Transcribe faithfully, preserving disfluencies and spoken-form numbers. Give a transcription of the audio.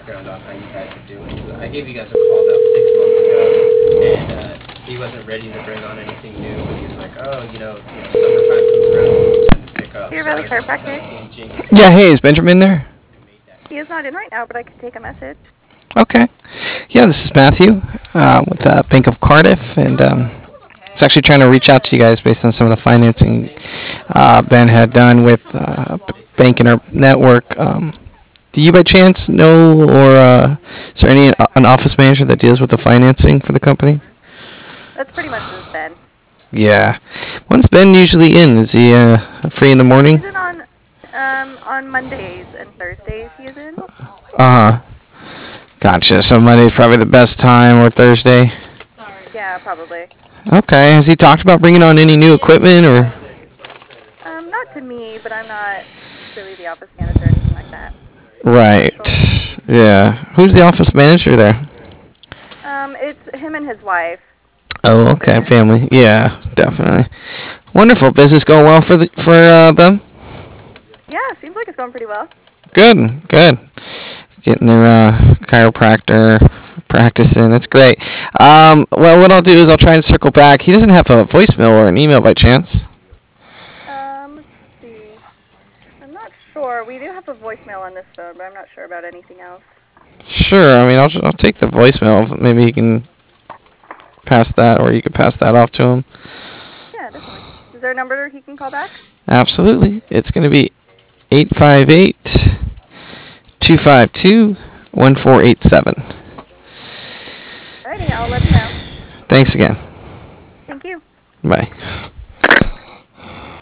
background on how you guys are doing. So I gave you guys a call about six months ago, and uh, he wasn't ready to bring on anything new, but he was like, oh, you know, you know summertime comes around, things tend to pick up. You're So I really was just kind chiropractor? of engaging. Yeah, hey, is Benjamin there? He is not in right now, but I could take a message. Okay. Yeah, this is Matthew uh, with uh, Bank of Cardiff, and um, I was actually trying to reach out to you guys based on some of the financing uh, Ben had done with uh, Bank in our network. Um, do you by chance know, or uh, is there any uh, an office manager that deals with the financing for the company? That's pretty much just Ben. Yeah. When's Ben usually in? Is he uh, free in the morning? He's in on um on Mondays and Thursdays. He is in. Uh huh. Gotcha. So Monday's probably the best time, or Thursday. Yeah, probably. Okay. Has he talked about bringing on any new equipment, or? Um, not to me, but I'm not really the office manager or anything like that. Right. Yeah. Who's the office manager there? Um, it's him and his wife. Oh, okay. Family. Yeah, definitely. Wonderful. Business going well for the for uh, them. Yeah, seems like it's going pretty well. Good. Good. Getting their uh, chiropractor practicing. That's great. Um, well, what I'll do is I'll try and circle back. He doesn't have a voicemail or an email by chance. Um, let's see. I'm not sure. We do have a voicemail on this phone, but I'm not sure about anything else. Sure. I mean, I'll I'll take the voicemail. Maybe he can pass that, or you can pass that off to him. Yeah, definitely. Is there a number he can call back? Absolutely. It's going to be eight five eight, two five two, one four eight seven. Alrighty, I'll let him know. Thanks again. Thank you. Bye.